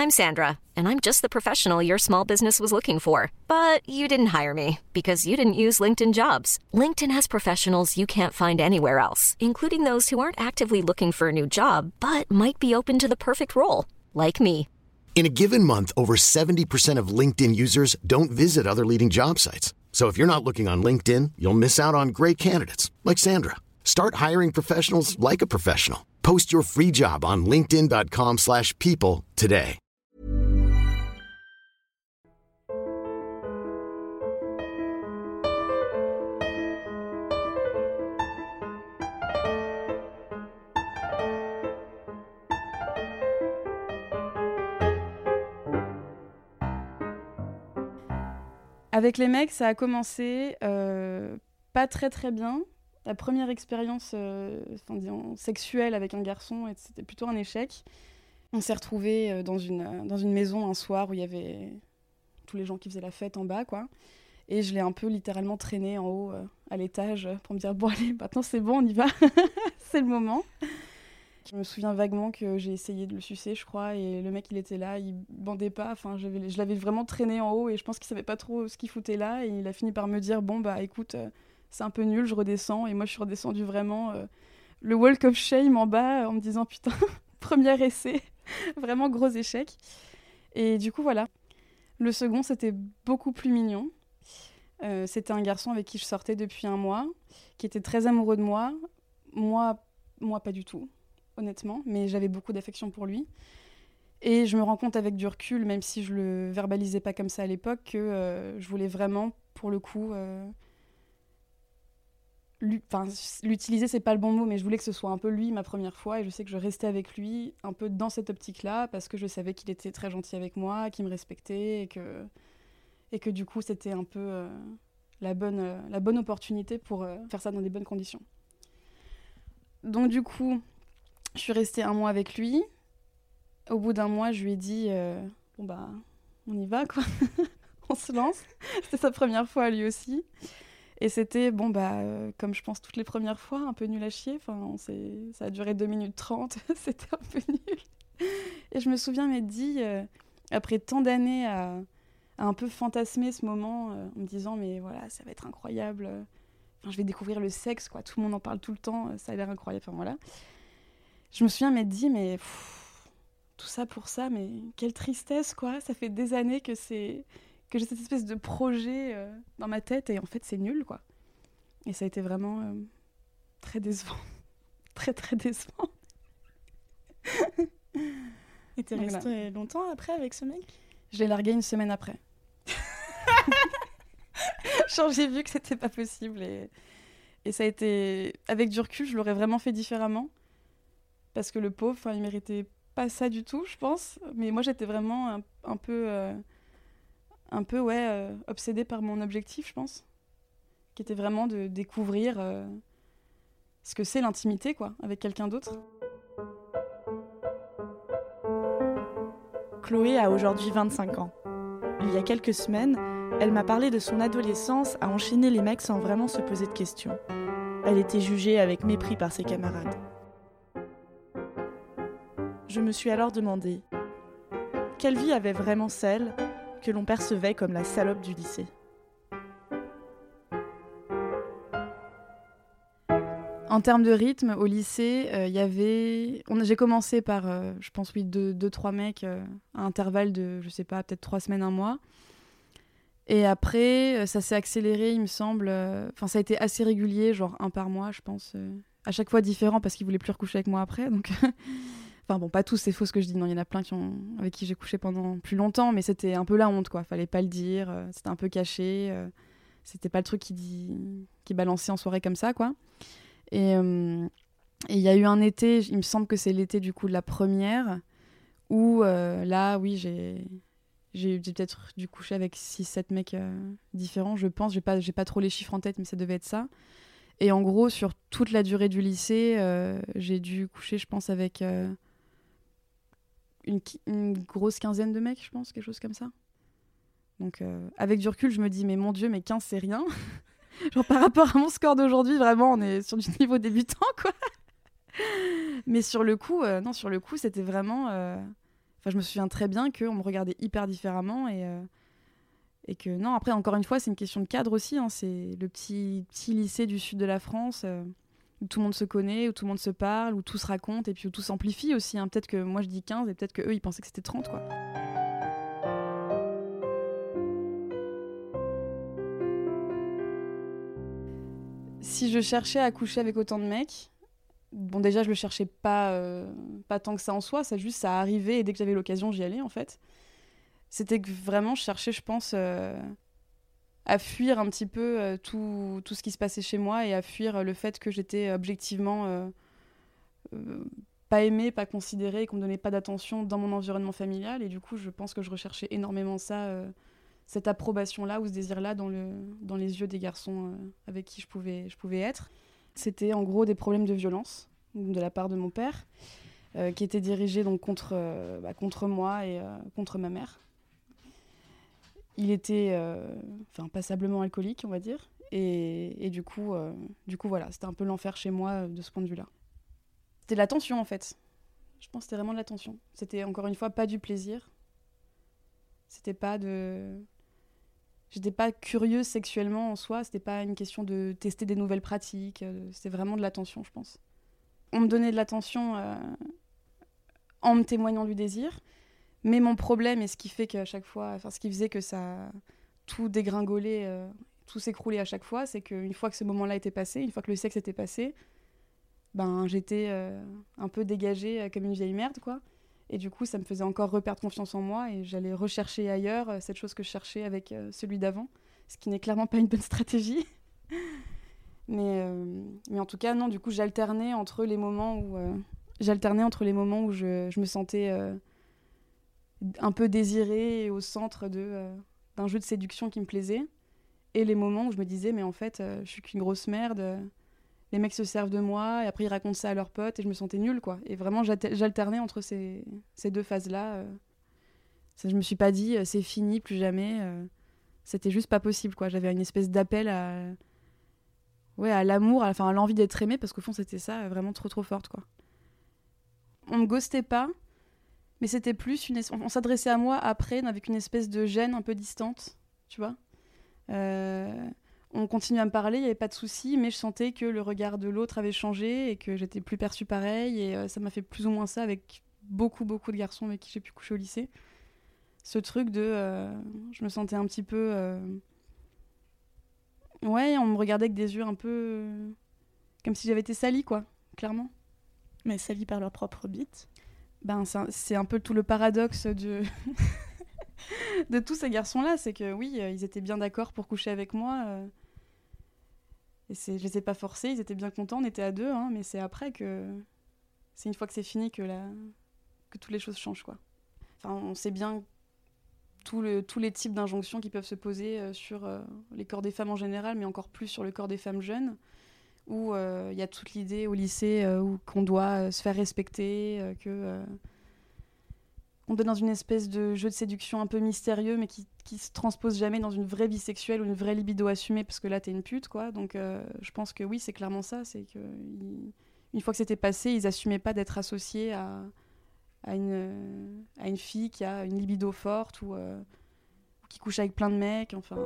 I'm Sandra, and I'm just the professional your small business was looking for. But you didn't hire me because you didn't use LinkedIn Jobs. LinkedIn has professionals you can't find anywhere else, including those who aren't actively looking for a new job, but might be open to the perfect role, like me. In a given month, over 70% of LinkedIn users don't visit other leading job sites. So if you're not looking on LinkedIn, you'll miss out on great candidates like Sandra. Start hiring professionals like a professional. Post your free job on linkedin.com/people today. Avec les mecs, ça a commencé pas très très bien. La première expérience disons, sexuelle avec un garçon, c'était plutôt un échec. On s'est retrouvés dans une maison un soir où il y avait tous les gens qui faisaient la fête en bas, quoi. Et je l'ai un peu littéralement traîné en haut à l'étage pour me dire « Bon allez, maintenant c'est bon, on y va, c'est le moment ». Je me souviens vaguement que j'ai essayé de le sucer, je crois, et le mec, il était là, il bandait pas. Enfin, je l'avais vraiment traîné en haut et je pense qu'il savait pas trop ce qu'il foutait là. Et il a fini par me dire « Bon, bah écoute, c'est un peu nul, je redescends ». Et moi, je suis redescendue vraiment le walk of shame en bas en me disant « Putain, premier essai, vraiment gros échec ». Et du coup, voilà. Le second, c'était beaucoup plus mignon. C'était un garçon avec qui je sortais depuis un mois, qui était très amoureux de moi. Moi, pas du tout. Honnêtement, mais j'avais beaucoup d'affection pour lui. Et je me rends compte avec du recul, même si je le verbalisais pas comme ça à l'époque, que je voulais vraiment, pour le coup, l'utiliser, c'est pas le bon mot, mais je voulais que ce soit un peu lui ma première fois, et je sais que je restais avec lui un peu dans cette optique-là, parce que je savais qu'il était très gentil avec moi, qu'il me respectait, et que du coup, c'était un peu la bonne opportunité pour faire ça dans des bonnes conditions. Donc du coup, je suis restée un mois avec lui. Au bout d'un mois, je lui ai dit bon bah, on y va quoi, on se lance. C'était sa première fois lui aussi. Et c'était bon bah, comme je pense toutes les premières fois, un peu nul à chier. Enfin, ça a duré 2 minutes 30, c'était un peu nul. Et je me souviens m'être dit, après tant d'années à un peu fantasmer ce moment, en me disant mais voilà, ça va être incroyable. Enfin, je vais découvrir le sexe quoi, tout le monde en parle tout le temps, ça a l'air incroyable. Enfin voilà. Je me souviens m'être dit, mais tout ça pour ça, mais quelle tristesse, quoi. Ça fait des années que j'ai cette espèce de projet dans ma tête et en fait, c'est nul, quoi. Et ça a été vraiment très décevant. Très, très décevant. Et t'es restée longtemps après avec ce mec ? Je l'ai largué 1 semaine après. Genre, j'ai vu que c'était pas possible et ça a été... Avec du recul, je l'aurais vraiment fait différemment. Parce que le pauvre, il méritait pas ça du tout, je pense. Mais moi, j'étais vraiment un peu obsédée par mon objectif, je pense. Qui était vraiment de découvrir ce que c'est l'intimité, quoi, avec quelqu'un d'autre. Chloé a aujourd'hui 25 ans. Il y a quelques semaines, elle m'a parlé de son adolescence à enchaîner les mecs sans vraiment se poser de questions. Elle était jugée avec mépris par ses camarades. Je me suis alors demandé, quelle vie avait vraiment celle que l'on percevait comme la salope du lycée ? En termes de rythme, au lycée, j'ai commencé par, je pense, 2-3 mecs à intervalle de, je sais pas, peut-être 3 semaines, 1 mois. Et après, ça s'est accéléré, il me semble. Ça a été assez régulier, genre 1 par mois, je pense. À chaque fois différent parce qu'ils voulaient plus recoucher avec moi après, donc... Enfin bon, pas tous, c'est faux ce que je dis. Non, il y en a plein avec qui j'ai couché pendant plus longtemps, mais c'était un peu la honte, quoi. Fallait pas le dire, c'était un peu caché. C'était pas le truc qui balançait en soirée comme ça, quoi. Et il y a eu un été, il me semble que c'est l'été du coup de la première, où là, oui, j'ai peut-être dû coucher avec 6-7 mecs différents, je pense. J'ai pas trop les chiffres en tête, mais ça devait être ça. Et en gros, sur toute la durée du lycée, j'ai dû coucher, je pense, avec... une grosse quinzaine de mecs, je pense, quelque chose comme ça. Donc, avec du recul, je me dis, mais mon Dieu, mais 15, c'est rien. Genre, par rapport à mon score d'aujourd'hui, vraiment, on est sur du niveau débutant, quoi. Mais sur le coup, c'était vraiment... Enfin, je me souviens très bien qu'on me regardait hyper différemment et que non, après, encore une fois, c'est une question de cadre aussi. Hein, c'est le petit lycée du sud de la France où tout le monde se connaît, où tout le monde se parle, où tout se raconte et puis où tout s'amplifie aussi. Hein. Peut-être que moi, je dis 15 et peut-être qu'eux, ils pensaient que c'était 30, quoi. Si je cherchais à coucher avec autant de mecs, bon, déjà, je le cherchais pas tant que ça en soi, ça arrivait et dès que j'avais l'occasion, j'y allais en fait. C'était que vraiment, je cherchais, je pense, à fuir un petit peu tout ce qui se passait chez moi et à fuir le fait que j'étais objectivement pas aimée, pas considérée et qu'on me donnait pas d'attention dans mon environnement familial. Et du coup, je pense que je recherchais énormément ça, cette approbation-là ou ce désir-là dans les yeux des garçons avec qui je pouvais être. C'était en gros des problèmes de violence de la part de mon père, qui étaient dirigés donc contre moi et contre ma mère. Il était passablement alcoolique, on va dire. Et du coup, voilà, c'était un peu l'enfer chez moi de ce point de vue-là. C'était de la tension, en fait. Je pense que c'était vraiment de la tension. C'était, encore une fois, pas du plaisir. C'était pas de... J'étais pas curieuse sexuellement en soi. C'était pas une question de tester des nouvelles pratiques. C'était vraiment de l'attention, je pense. On me donnait de l'attention en me témoignant du désir. Mais mon problème, et ce qui fait qu'à chaque fois, ce qui faisait que ça tout dégringolait, tout s'écroulait à chaque fois, c'est qu'une fois que ce moment-là était passé, une fois que le sexe était passé, ben j'étais un peu dégagée comme une vieille merde, quoi. Et du coup, ça me faisait encore reperdre confiance en moi et j'allais rechercher ailleurs cette chose que je cherchais avec celui d'avant, ce qui n'est clairement pas une bonne stratégie. Mais en tout cas, non, du coup, j'alternais entre les moments où je me sentais un peu désirée et au centre d'un jeu de séduction qui me plaisait, et les moments où je me disais mais en fait je suis qu'une grosse merde, les mecs se servent de moi et après ils racontent ça à leurs potes et je me sentais nulle, quoi. Et vraiment j'alternais entre ces deux phases là. Je me suis pas dit c'est fini, plus jamais, c'était juste pas possible, quoi. J'avais une espèce d'appel à l'amour, à l'envie d'être aimée, parce qu'au fond c'était ça, vraiment trop forte, quoi. On me ghostait pas, mais c'était plus on s'adressait à moi après avec une espèce de gêne un peu distante, tu vois. On continuait à me parler, il n'y avait pas de souci, mais je sentais que le regard de l'autre avait changé et que j'étais plus perçue pareil, et ça m'a fait plus ou moins ça avec beaucoup de garçons avec qui j'ai pu coucher au lycée. Ce truc de... je me sentais un petit peu... Ouais, on me regardait avec des yeux un peu... comme si j'avais été salie, quoi, clairement. Mais salie par leur propre bite. Ben, c'est un peu tout le paradoxe de tous ces garçons-là, c'est que oui, ils étaient bien d'accord pour coucher avec moi, et je les ai pas forcés, ils étaient bien contents, on était à deux, hein, mais c'est après c'est une fois que c'est fini que toutes les choses changent, quoi. Enfin, on sait bien tous les types d'injonctions qui peuvent se poser sur les corps des femmes en général, mais encore plus sur le corps des femmes jeunes, où y a toute l'idée au lycée qu'on doit se faire respecter, on est dans une espèce de jeu de séduction un peu mystérieux, mais qui se transpose jamais dans une vraie vie sexuelle ou une vraie libido assumée, parce que là t'es une pute, quoi. Donc je pense que oui, c'est clairement ça, c'est que une fois que c'était passé, ils assumaient pas d'être associés à une fille qui a une libido forte ou qui couche avec plein de mecs, enfin...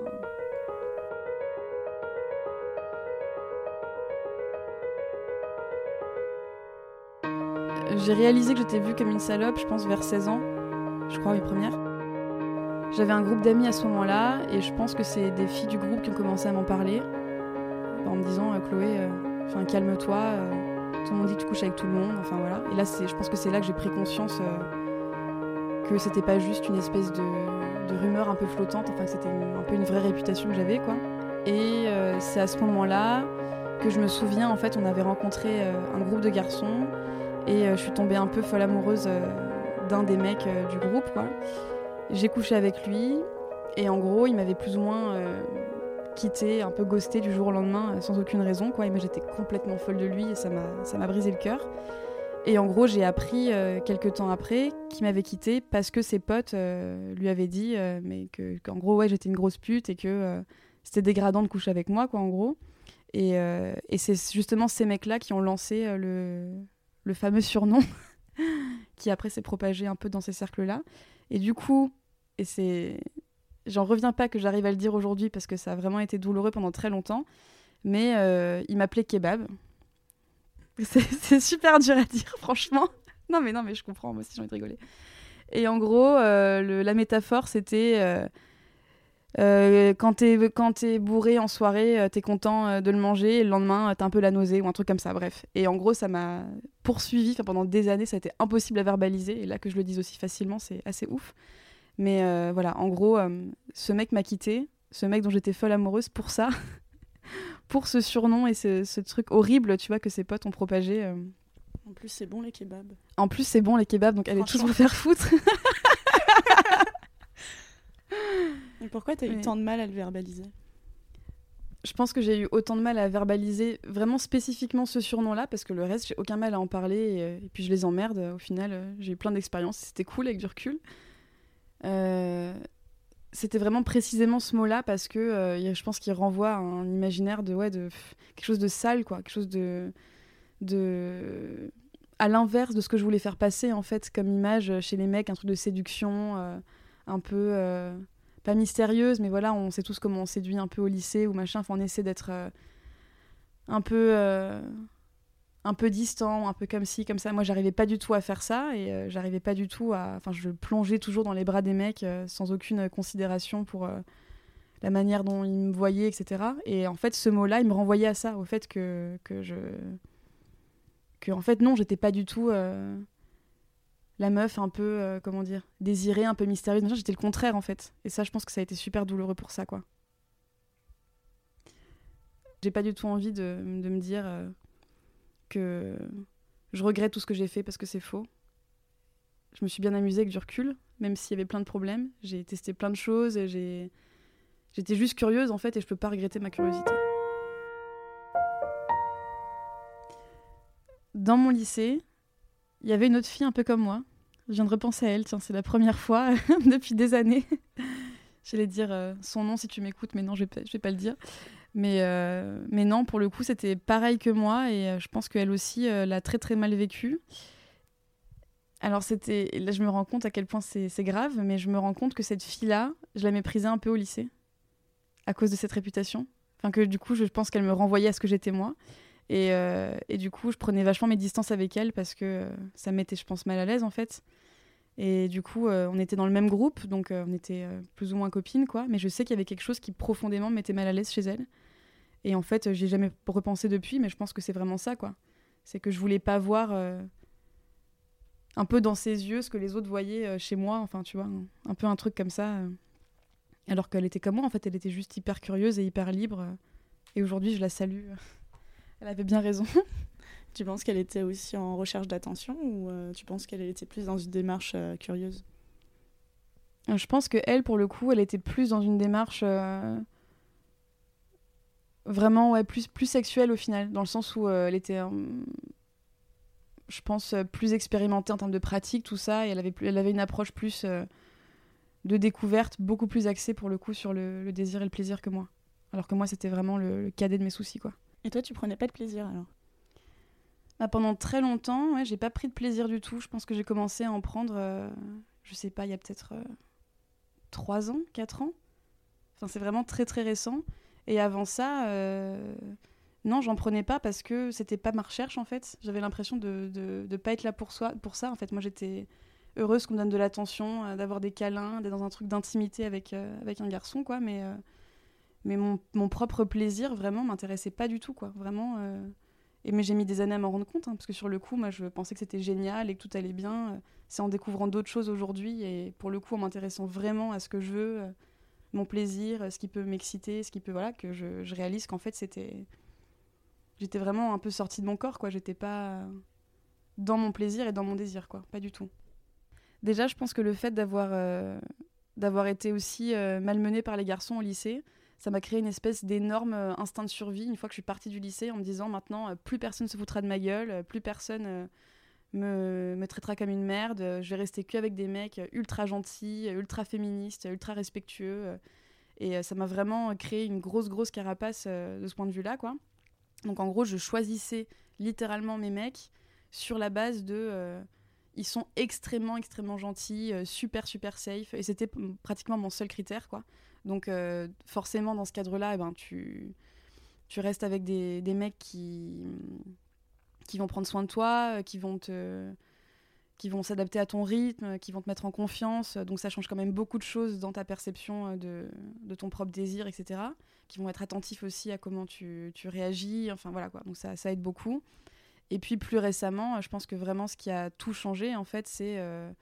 J'ai réalisé que j'étais vue comme une salope, je pense, vers 16 ans, je crois, mes premières. J'avais un groupe d'amis à ce moment-là, et je pense que c'est des filles du groupe qui ont commencé à m'en parler, en me disant Chloé, calme-toi, tout le monde dit que tu couches avec tout le monde, enfin voilà. Et là, je pense que c'est là que j'ai pris conscience que c'était pas juste une espèce de rumeur un peu flottante, enfin que c'était un peu une vraie réputation que j'avais, quoi. Et c'est à ce moment-là que je me souviens, en fait, on avait rencontré un groupe de garçons, et je suis tombée un peu folle amoureuse d'un des mecs du groupe, quoi. J'ai couché avec lui, et en gros, il m'avait plus ou moins quittée, un peu ghostée du jour au lendemain, sans aucune raison, quoi. Et moi, j'étais complètement folle de lui, et ça m'a brisé le cœur. Et en gros, j'ai appris quelques temps après qu'il m'avait quittée parce que ses potes lui avaient dit qu'en gros, ouais, j'étais une grosse pute et que c'était dégradant de coucher avec moi, quoi, en gros. Et c'est justement ces mecs-là qui ont lancé le fameux surnom qui après s'est propagé un peu dans ces cercles-là. Et du coup, j'en reviens pas que j'arrive à le dire aujourd'hui parce que ça a vraiment été douloureux pendant très longtemps, mais il m'appelait Kebab. C'est super dur à dire, franchement. Non mais je comprends, moi aussi j'ai envie de rigoler. Et en gros, la métaphore, c'était quand t'es bourré en soirée, t'es content de le manger, et le lendemain, t'as un peu la nausée ou un truc comme ça, bref. Et en gros, ça m'a poursuivi pendant des années, ça a été impossible à verbaliser, et là que je le dise aussi facilement, c'est assez ouf. Mais voilà, en gros, ce mec m'a quittée, ce mec dont j'étais folle amoureuse pour ça, pour ce surnom et ce truc horrible, tu vois, que ses potes ont propagé. En plus, c'est bon les kebabs. En plus, c'est bon les kebabs, donc allez tous vous faire foutre. Et pourquoi t'as eu tant de mal à le verbaliser ? Je pense que j'ai eu autant de mal à verbaliser vraiment spécifiquement ce surnom-là, parce que le reste, j'ai aucun mal à en parler, et puis je les emmerde. Au final, j'ai eu plein d'expériences, c'était cool avec du recul. C'était vraiment précisément ce mot-là, parce que je pense qu'il renvoie à un imaginaire de quelque chose de sale, quoi, quelque chose de à l'inverse de ce que je voulais faire passer en fait comme image chez les mecs, un truc de séduction un peu pas mystérieuse, mais voilà, on sait tous comment on séduit un peu au lycée ou machin, enfin on essaie d'être un peu distant, un peu comme ci, comme ça. Moi j'arrivais pas du tout à faire ça, et j'arrivais pas du tout enfin je plongeais toujours dans les bras des mecs sans aucune considération pour la manière dont ils me voyaient, etc. Et en fait ce mot-là, il me renvoyait à ça, au fait que en fait non, j'étais pas du tout la meuf un peu comment dire, désirée, un peu mystérieuse, machin. J'étais le contraire en fait, et ça je pense que ça a été super douloureux pour ça, quoi. J'ai pas du tout envie de me dire que je regrette tout ce que j'ai fait, parce que c'est faux. Je me suis bien amusée avec du recul, même s'il y avait plein de problèmes. J'ai testé plein de choses, et j'étais juste curieuse en fait, et je peux pas regretter ma curiosité. Dans mon lycée, il y avait une autre fille un peu comme moi. Je viens de repenser à elle, tiens, c'est la première fois depuis des années. J'allais dire son nom si tu m'écoutes, mais non, je vais pas le dire. Mais non, pour le coup, c'était pareil que moi, et je pense qu'elle aussi l'a très très mal vécu. Alors là, je me rends compte à quel point c'est grave, mais je me rends compte que cette fille-là, je la méprisais un peu au lycée, à cause de cette réputation. Enfin, que du coup, je pense qu'elle me renvoyait à ce que j'étais moi. Et du coup, je prenais vachement mes distances avec elle, parce que ça me mettait, je pense, mal à l'aise, en fait. Et du coup, on était dans le même groupe, donc on était plus ou moins copines, quoi. Mais je sais qu'il y avait quelque chose qui profondément me mettait mal à l'aise chez elle. Et en fait, j'y ai jamais repensé depuis, mais je pense que c'est vraiment ça, quoi. C'est que je voulais pas voir un peu dans ses yeux ce que les autres voyaient chez moi, enfin, tu vois, un peu un truc comme ça. Alors qu'elle était comme moi, en fait, elle était juste hyper curieuse et hyper libre. Et aujourd'hui, je la salue. Elle avait bien raison. Tu penses qu'elle était aussi en recherche d'attention, ou tu penses qu'elle était plus dans une démarche curieuse ? Je pense qu'elle, pour le coup, elle était plus dans une démarche vraiment plus sexuelle au final, dans le sens où elle était, je pense, plus expérimentée en termes de pratique, tout ça, et elle avait une approche plus de découverte, beaucoup plus axée pour le coup sur le désir et le plaisir que moi. Alors que moi, c'était vraiment le cadet de mes soucis, quoi. Et toi, tu prenais pas de plaisir alors ? Pendant très longtemps, j'ai pas pris de plaisir du tout. Je pense que j'ai commencé à en prendre, je sais pas, il y a peut-être 3 ans, 4 ans. Enfin, c'est vraiment très très récent. Et avant ça, non, j'en prenais pas, parce que c'était pas ma recherche en fait. J'avais l'impression de pas être là pour ça. En fait, moi j'étais heureuse qu'on me donne de l'attention, d'avoir des câlins, d'être dans un truc d'intimité avec un garçon, quoi. Mais mon propre plaisir vraiment m'intéressait pas du tout, quoi. Vraiment. Mais j'ai mis des années à m'en rendre compte, parce que sur le coup, moi je pensais que c'était génial et que tout allait bien. C'est en découvrant d'autres choses aujourd'hui, et pour le coup en m'intéressant vraiment à ce que je veux, mon plaisir, ce qui peut m'exciter, ce qui peut, voilà, que je réalise qu'en fait j'étais vraiment un peu sortie de mon corps, quoi. J'étais pas dans mon plaisir et dans mon désir, quoi. Pas du tout. Déjà, je pense que le fait d'avoir été aussi malmenée par les garçons au lycée, ça m'a créé une espèce d'énorme instinct de survie une fois que je suis partie du lycée, en me disant maintenant plus personne se foutra de ma gueule, plus personne me traitera comme une merde, je vais rester qu'avec des mecs ultra gentils, ultra féministes, ultra respectueux, et ça m'a vraiment créé une grosse carapace de ce point de vue-là, quoi. Donc en gros, je choisissais littéralement mes mecs sur la base de ils sont extrêmement, extrêmement gentils, super, super safe. Et c'était pratiquement mon seul critère, quoi. Donc, forcément, dans ce cadre-là, tu restes avec des mecs qui vont prendre soin de toi, qui vont s'adapter à ton rythme, qui vont te mettre en confiance. Donc, ça change quand même beaucoup de choses dans ta perception de ton propre désir, etc. Qui vont être attentifs aussi à comment tu réagis. Enfin, voilà, quoi. Donc, ça aide beaucoup. Et puis plus récemment, je pense que vraiment ce qui a tout changé, en fait, c'est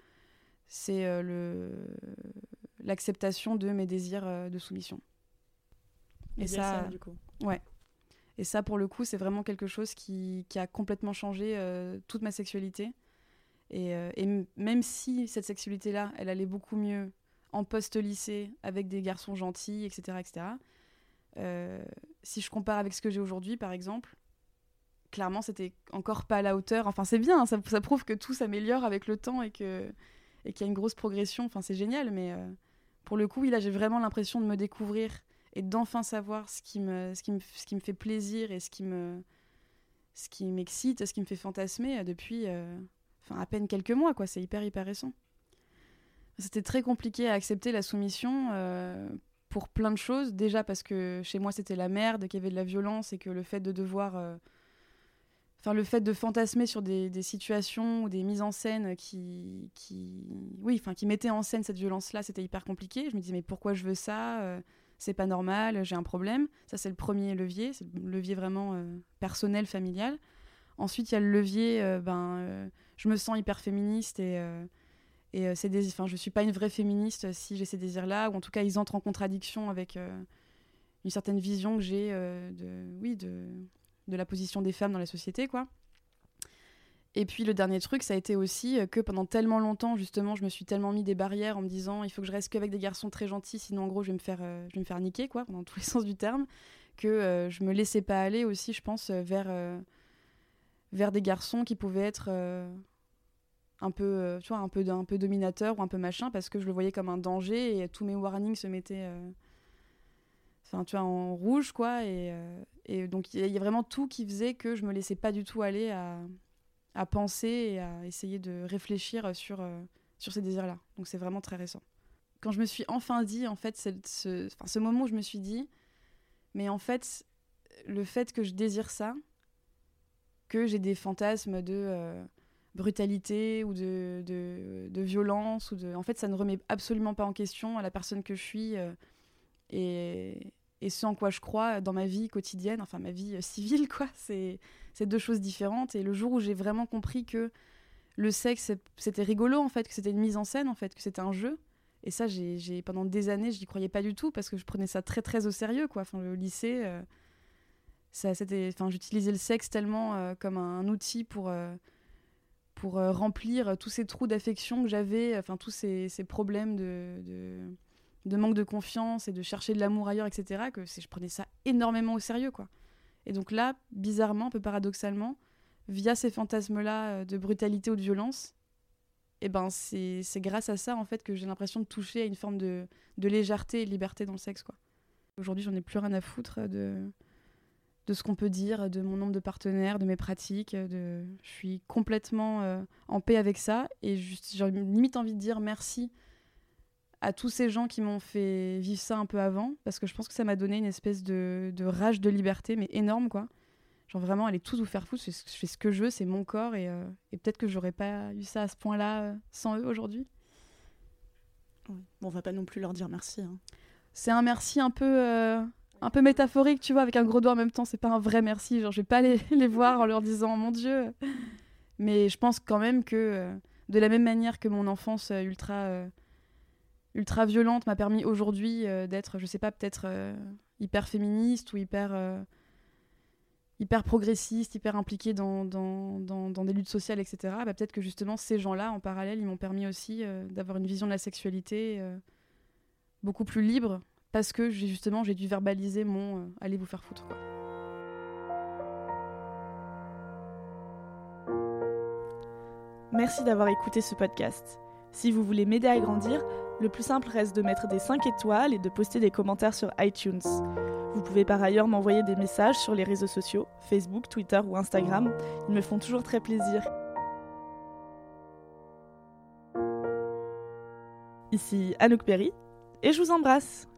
l'acceptation de mes désirs de soumission. Et ça, du coup. Ouais. Et ça, pour le coup, c'est vraiment quelque chose qui a complètement changé toute ma sexualité. Et même si cette sexualité-là, elle allait beaucoup mieux en post-lycée, avec des garçons gentils, etc., etc., si je compare avec ce que j'ai aujourd'hui, par exemple, clairement, c'était encore pas à la hauteur. Enfin, c'est bien, ça prouve que tout s'améliore avec le temps et qu'il y a une grosse progression. Enfin, c'est génial, mais pour le coup, oui, là, j'ai vraiment l'impression de me découvrir et d'enfin savoir ce qui me fait plaisir et ce qui m'excite, ce qui me fait fantasmer depuis à peine quelques mois, quoi. C'est hyper, hyper récent. C'était très compliqué à accepter la soumission pour plein de choses. Déjà parce que chez moi, c'était la merde, qu'il y avait de la violence et que le fait de devoir... le fait de fantasmer sur des situations ou des mises en scène qui mettaient en scène cette violence-là, c'était hyper compliqué. Je me disais, mais pourquoi je veux ça ? C'est pas normal, j'ai un problème. Ça, c'est le premier levier. C'est le levier vraiment personnel, familial. Ensuite, il y a le levier, je me sens hyper féministe et je suis pas une vraie féministe si j'ai ces désirs-là, ou en tout cas, ils entrent en contradiction avec une certaine vision que j'ai de la position des femmes dans la société, quoi. Et puis le dernier truc, ça a été aussi que pendant tellement longtemps, justement, je me suis tellement mis des barrières en me disant il faut que je reste qu'avec des garçons très gentils, sinon en gros je vais me faire niquer, quoi, dans tous les sens du terme, que je me laissais pas aller aussi, je pense, vers des garçons qui pouvaient être un peu dominateurs ou un peu machin, parce que je le voyais comme un danger et tous mes warnings se mettaient en rouge, quoi, et donc il y a vraiment tout qui faisait que je me laissais pas du tout aller à penser et à essayer de réfléchir sur ces désirs-là. Donc c'est vraiment très récent. Quand je me suis enfin dit, en fait, ce moment où je me suis dit, mais en fait, le fait que je désire ça, que j'ai des fantasmes de brutalité ou de violence, en fait, ça ne remet absolument pas en question la personne que je suis et ce en quoi je crois dans ma vie quotidienne, enfin ma vie civile, quoi. C'est deux choses différentes. Et le jour où j'ai vraiment compris que le sexe, c'était rigolo, en fait, que c'était une mise en scène, en fait, que c'était un jeu. Et ça, pendant des années, je n'y croyais pas du tout parce que je prenais ça très, très au sérieux, quoi. Enfin, le lycée, j'utilisais le sexe tellement comme un outil pour remplir tous ces trous d'affection que j'avais, tous ces problèmes de manque de confiance et de chercher de l'amour ailleurs, etc., que je prenais ça énormément au sérieux, quoi. Et donc là, bizarrement, un peu paradoxalement, via ces fantasmes-là de brutalité ou de violence, c'est grâce à ça, en fait, que j'ai l'impression de toucher à une forme de légèreté et de liberté dans le sexe, quoi. Aujourd'hui, j'en ai plus rien à foutre de ce qu'on peut dire, de mon nombre de partenaires, de mes pratiques. Je suis complètement en paix avec ça. Et j'ai limite envie de dire merci à tous ces gens qui m'ont fait vivre ça un peu avant, parce que je pense que ça m'a donné une espèce de rage de liberté, mais énorme, quoi. Genre vraiment, aller tout vous faire foutre, je fais ce que je veux, c'est mon corps, et peut-être que j'aurais pas eu ça à ce point-là sans eux aujourd'hui. Oui. Bon, on va pas non plus leur dire merci, hein. C'est un merci un peu métaphorique, tu vois, avec un gros doigt en même temps, c'est pas un vrai merci, genre je vais pas les voir en leur disant « Mon Dieu !» Mais je pense quand même que, de la même manière que mon enfance ultra violente m'a permis aujourd'hui d'être, je sais pas, peut-être hyper féministe ou hyper progressiste, hyper impliquée dans des luttes sociales, etc. Peut-être que justement ces gens-là, en parallèle, ils m'ont permis aussi d'avoir une vision de la sexualité beaucoup plus libre, parce que j'ai dû verbaliser mon allez vous faire foutre, quoi. Merci d'avoir écouté ce podcast. Si vous voulez m'aider à grandir, le plus simple reste de mettre des 5 étoiles et de poster des commentaires sur iTunes. Vous pouvez par ailleurs m'envoyer des messages sur les réseaux sociaux, Facebook, Twitter ou Instagram. Ils me font toujours très plaisir. Ici Anouk Perry, et je vous embrasse.